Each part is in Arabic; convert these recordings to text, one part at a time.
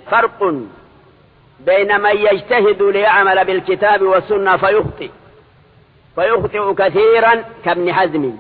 فرق بين من يجتهد ليعمل بالكتاب والسنة فيخطئ كثيرا كابن حزم،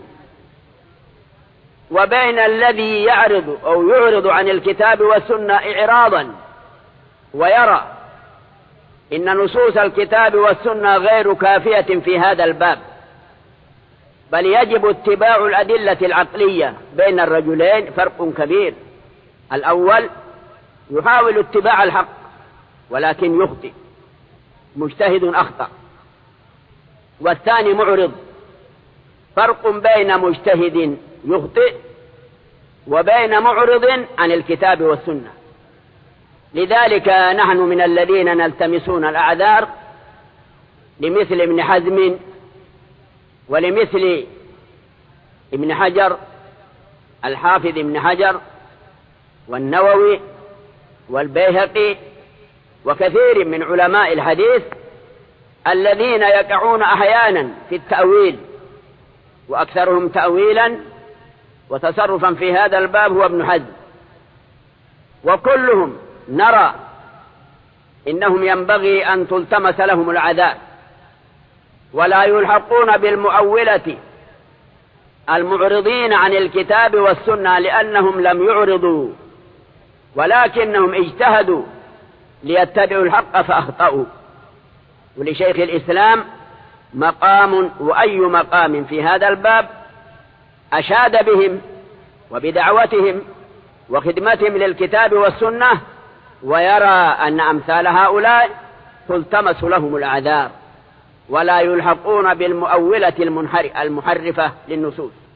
وبين الذي يعرض عن الكتاب والسنة إعراضا ويرى إن نصوص الكتاب والسنة غير كافية في هذا الباب، بل يجب اتباع الأدلة العقلية. بين الرجلين فرق كبير. الأول يحاول اتباع الحق ولكن يخطئ، مجتهد أخطأ. والثاني معرض. فرق بين مجتهد يخطئ وبين معرض عن الكتاب والسنة. لذلك نحن من الذين نلتمسون الأعذار لمثل ابن حزم ولمثل ابن حجر، الحافظ ابن حجر والنووي والبيهقي وكثير من علماء الحديث الذين يقعون أحيانا في التأويل، وأكثرهم تأويلا وتصرفا في هذا الباب هو ابن حزم. وكلهم نرى إنهم ينبغي أن تلتمس لهم العذاب، ولا يلحقون بالمؤولة المعرضين عن الكتاب والسنة، لأنهم لم يعرضوا ولكنهم اجتهدوا ليتبعوا الحق فأخطأوا. ولشيخ الإسلام مقام، وأي مقام في هذا الباب أشاد بهم وبدعوتهم وخدمتهم للكتاب والسنة، ويرى أن أمثال هؤلاء تلتمس لهم الأعذار ولا يلحقون بالمؤولة المحرفة للنصوص.